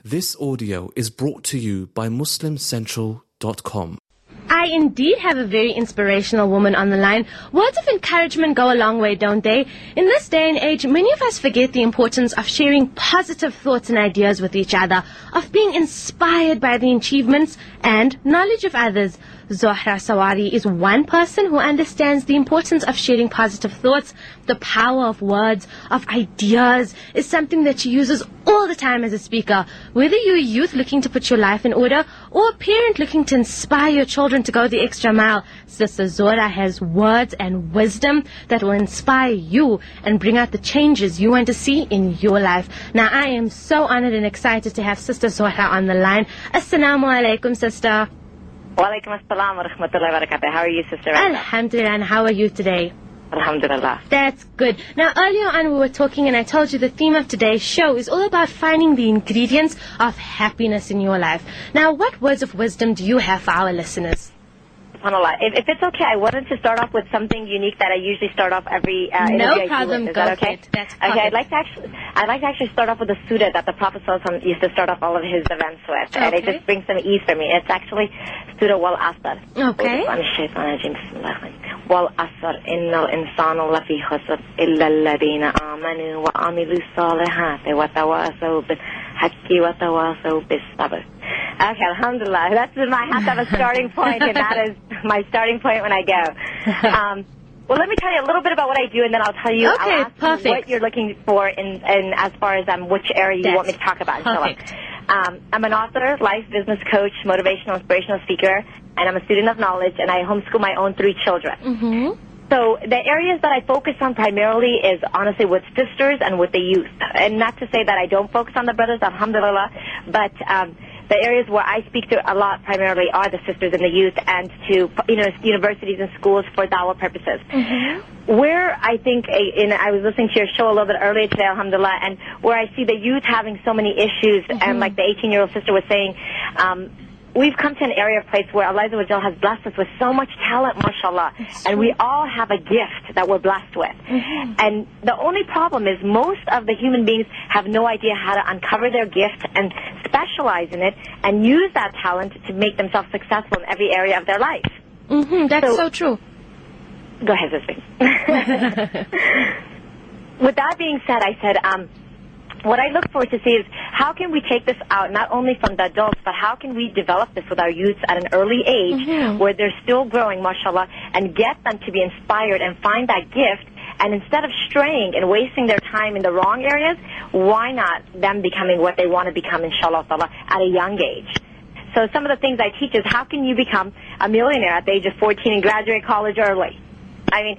This audio is brought to you by MuslimCentral.com. I indeed have a very inspirational woman on the line. Words of encouragement go a long way, don't they? In this day and age, many of us forget the importance of sharing positive thoughts and ideas with each other, of being inspired by the achievements and knowledge of others. Zohra Sawari is one person who understands the importance of sharing positive thoughts. The power of words, of ideas, is something that she uses all the time as a speaker. Whether you're a youth looking to put your life in order or a parent looking to inspire your children to go the extra mile, Sister Zohra has words and wisdom that will inspire you and bring out the changes you want to see in your life. Now, I am so honored and excited to have Sister Zohra on the line. Assalamu alaikum, sister. Wa alaikum assalam wa rahmatullahi wa barakatuh. How are you, Sister? Alhamdulillah. And how are you today? Alhamdulillah. That's good. Now, earlier on we were talking and I told you the theme of today's show is all about finding the ingredients of happiness in your life. Now, what words of wisdom do you have for our listeners? SubhanAllah. If it's okay, I wanted to start off with something unique that I usually start off every No problem. Is that okay? That's okay. I'd like to actually start off with a surah that the Prophet ﷺ used to start off all of his events with, okay. And it just brings some ease for me. It's actually Surah Wal Asr. Okay. Wal Asr innal insana lafi khusr illa alladhina amanu wa amilu salihati wa tawasaw bil haqqi wa tawasaw bis sabr. Okay, alhamdulillah. I have to have a starting point, and that is my starting point when I go. Well, let me tell you a little bit about what I do, and then I'll tell you, okay, I'll ask you what you're looking for in as far as which area you want me to talk about. Perfect. I'm an author, life business coach, motivational, inspirational speaker, and I'm a student of knowledge, and I homeschool my own 3 children. Mm-hmm. So the areas that I focus on primarily is honestly with sisters and with the youth. And not to say that I don't focus on the brothers, alhamdulillah, but the areas where I speak to a lot primarily are the sisters and the youth, and to universities and schools for dawah purposes. Mm-hmm. Where I think, I was listening to your show a little bit earlier today, alhamdulillah, and where I see the youth having so many issues, and like the 18-year-old sister was saying, we've come to an area of place where Allah has blessed us with so much talent, mashallah, and we all have a gift that we're blessed with. Mm-hmm. And the only problem is most of the human beings have no idea how to uncover their gift and specialize in it and use that talent to make themselves successful in every area of their life. Mm-hmm. That's so true. Go ahead, Sister. With that being said, I said, what I look forward to see is how can we take this out, not only from the adults, but how can we develop this with our youths at an early age where they're still growing, mashallah, and get them to be inspired and find that gift. And instead of straying and wasting their time in the wrong areas, why not them becoming what they want to become, inshallah, at a young age? So some of the things I teach is how can you become a millionaire at the age of 14 and graduate college early? I mean,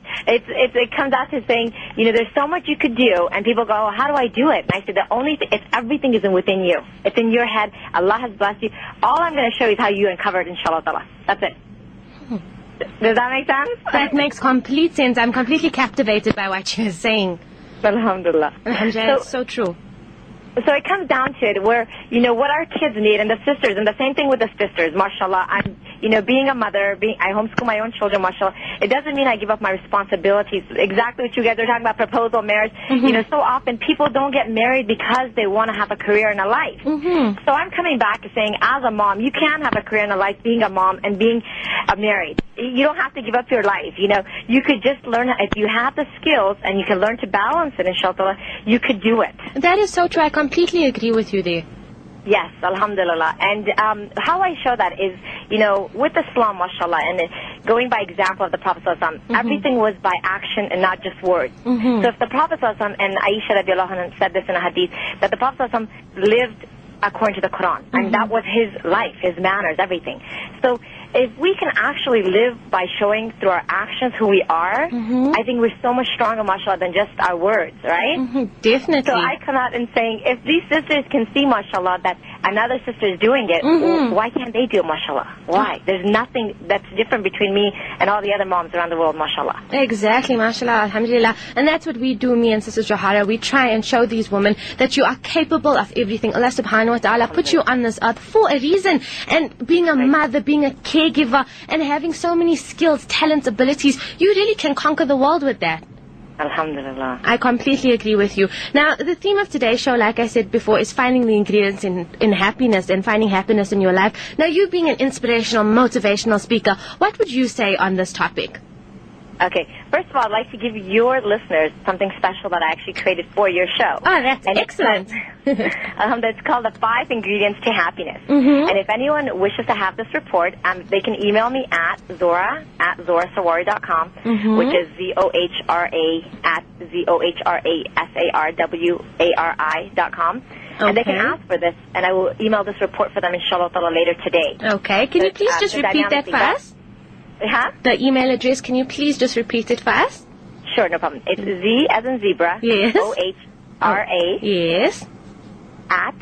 it comes out to saying, there's so much you could do, and people go, oh, how do I do it? And I said, the only thing, everything is within you. It's in your head. Allah has blessed you. All I'm going to show you is how you uncover it, inshallah. That's it. Does that make sense? That makes complete sense. I'm completely captivated by what you're saying. Alhamdulillah. Alhamdulillah, it's so true. So it comes down to it where, what our kids need, and the sisters, and the same thing with the sisters, mashallah. I'm, being a mother, I homeschool my own children, mashallah. It doesn't mean I give up my responsibilities. Exactly what you guys are talking about, proposal, marriage. So often people don't get married because they want to have a career and a life. So I'm coming back to saying, as a mom, you can have a career and a life being a mom and being married. You don't have to give up your life, You could just learn, if you have the skills and you can learn to balance it, inshallah, you could do it. That is so true. I completely agree with you there. Yes, alhamdulillah. And how I show that is, with Islam, mashallah, and going by example of the Prophet ﷺ, everything was by action and not just words. So if the Prophet ﷺ, and Aisha radiallahu anha said this in a hadith, that the Prophet ﷺ lived according to the Quran, and that was his life, his manners, everything. So if we can actually live by showing through our actions who we are, I think we're so much stronger, mashallah, than just our words, right? Definitely. So I come out and saying, if these sisters can see, mashallah, that another sister is doing it, why can't they do it, mashallah? Why? There's nothing that's different between me and all the other moms around the world, mashallah. Exactly, mashallah, alhamdulillah. And that's what we do, me and Sister Johara. We try and show these women that you are capable of everything. Allah subhanahu wa ta'ala put you on this earth for a reason. And being a mother, being a caregiver, and having so many skills, talents, abilities, you really can conquer the world with that. Alhamdulillah. I completely agree with you. Now, the theme of today's show, like I said before, is finding the ingredients in happiness and finding happiness in your life. Now, you being an inspirational, motivational speaker, what would you say on this topic? Okay. First of all, I'd like to give your listeners something special that I actually created for your show. Oh, that's excellent. That's called the 5 Ingredients to Happiness. And if anyone wishes to have this report, they can email me at Zohrasawari.com, which is ZOHRA@ZOHRASARWARI.com. And they can ask for this, and I will email this report for them, inshallah ta'ala, later today. Okay. Can you please just repeat that for us? Huh? The email address, can you please just repeat it for us? Sure, no problem. It's Z as in zebra. Yes. OHRA. Yes. At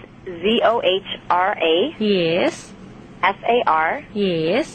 ZOHRA. Yes. SAR. Yes.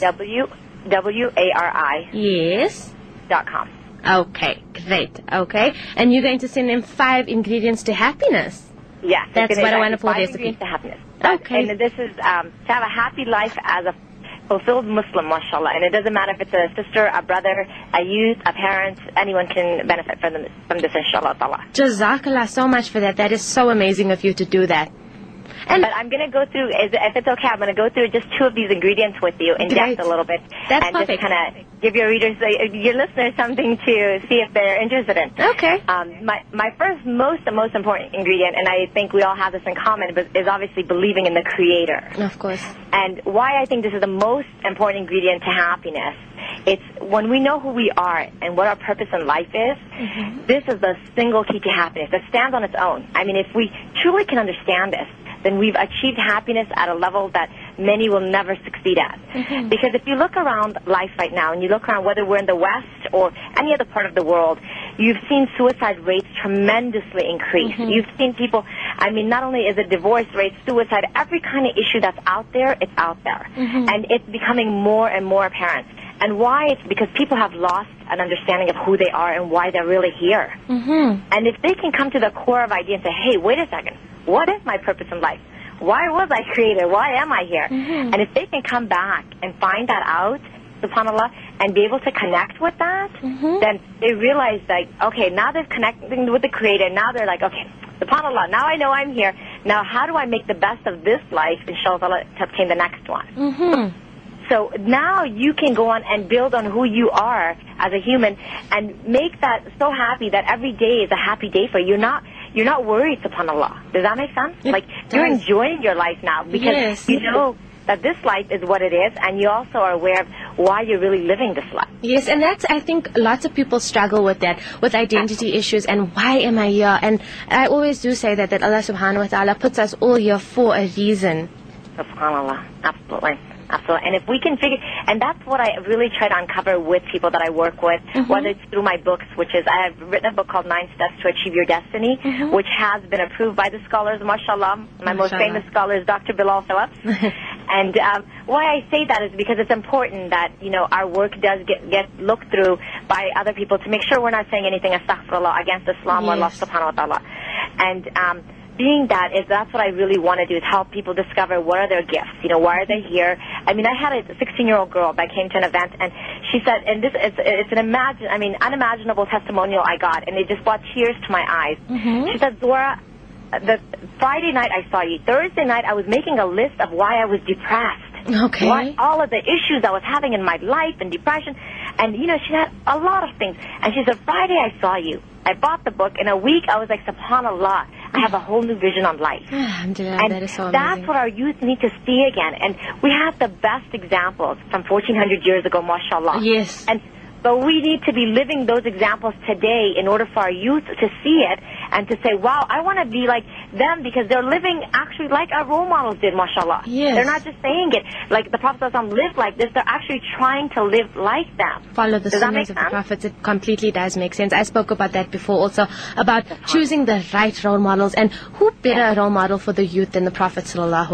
WARI. Yes. .com. Okay, great. Okay. And you're going to send them 5 ingredients to happiness? Yes. That's what a wonderful 5 recipe. ingredients to happiness. Okay. And this is to have a happy life as a fulfilled Muslim, mashallah. And it doesn't matter if it's a sister, a brother, a youth, a parent, anyone can benefit from this, inshallah ta'ala. Jazakallah so much for that. That is so amazing of you to do that. But I'm going to go through, if it's okay, I'm going to go through just 2 of these ingredients with you in depth a little bit. That's and perfect. just kind of give your readers, your listeners something to see if they're interested in. Okay. My first most important ingredient, and I think we all have this in common, is obviously believing in the Creator. Of course. And why I think this is the most important ingredient to happiness, it's when we know who we are and what our purpose in life is, this is the single key to happiness that stands on its own. I mean, if we truly can understand this, then we've achieved happiness at a level that many will never succeed at. Because if you look around life right now, and you look around whether we're in the West or any other part of the world, you've seen suicide rates tremendously increase. You've seen people, I mean, not only is it divorce rates, suicide, every kind of issue that's out there, it's out there. And it's becoming more and more apparent. And why? It's because people have lost an understanding of who they are and why they're really here. And if they can come to the core of idea and say, hey, wait a second, what is my purpose in life? Why was I created? Why am I here? And if they can come back and find that out, subhanAllah, and be able to connect with that, then they realize that, okay, now they're connecting with the Creator. Now they're like, okay, subhanAllah, now I know I'm here. Now how do I make the best of this life, inshallah, to obtain the next one? So now you can go on and build on who you are as a human and make that so happy that every day is a happy day for you. You're not worried, subhanAllah. Does that make sense? You're enjoying your life now because you know that this life is what it is, and you also are aware of why you're really living this life. Yes, and that's, I think, lots of people struggle with that, with identity issues and why am I here? And I always do say that Allah subhanahu wa ta'ala puts us all here for a reason. SubhanAllah. Absolutely. Absolutely. And if we can figure, and that's what I really try to uncover with people that I work with, whether it's through my books, which is, I have written a book called 9 Steps to Achieve Your Destiny, which has been approved by the scholars, mashallah. My most famous scholar is Dr. Bilal Phillips. And why I say that is because it's important that, you know, our work does get looked through by other people to make sure we're not saying anything, astaghfirullah, against Islam or Allah subhanahu wa ta'ala. And being that's what I really want to do, is help people discover what are their gifts, you know, why are they here. I mean, I had a 16-year-old girl that came to an event, and she said, and this it's an unimaginable testimonial I got, and it just brought tears to my eyes. She said, Zohra, the Friday night I saw you, Thursday night I was making a list of why I was depressed. Okay. All of the issues I was having in my life and depression. And, you know, she had a lot of things. And she said, Friday I saw you. I bought the book. In a week, I was like, subhanAllah, I have a whole new vision on life. And that is so amazing. That's what our youth need to see again. And we have the best examples from 1400 years ago, mashallah. Yes. But we need to be living those examples today in order for our youth to see it and to say, wow, I want to be like them, because they're living actually like our role models did, mashallah. Yes. They're not just saying it. Like the Prophet ﷺ lived like this. They're actually trying to live like them. Follow the sunnahs of the Prophets. It completely does make sense. I spoke about that before also, about choosing the right role models. And who better role model for the youth than the Prophet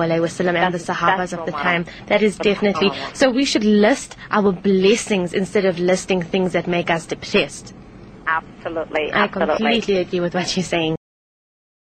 ﷺ and the Sahabas of the time? That is definitely. So we should list our blessings instead of listing things that make us depressed. Absolutely. I completely agree with what you're saying.